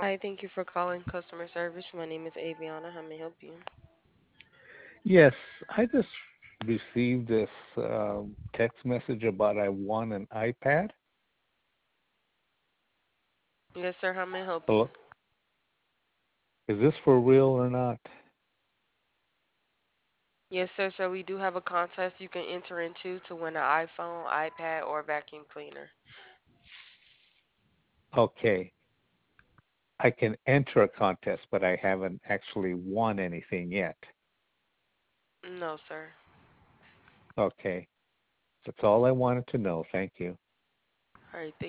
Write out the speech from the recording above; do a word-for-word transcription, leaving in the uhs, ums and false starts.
Hi, thank you for calling customer service. My name is Aviana. How may I help you? Yes, I just received this um, text message about I won an iPad. Yes, sir. How may I help you? Hello? Is this for real or not? Yes, sir. So we do have a contest you can enter into to win an iPhone, iPad, or vacuum cleaner. Okay, I can enter a contest, but I haven't actually won anything yet. No, sir. Okay, that's all I wanted to know. Thank you. All right. Thank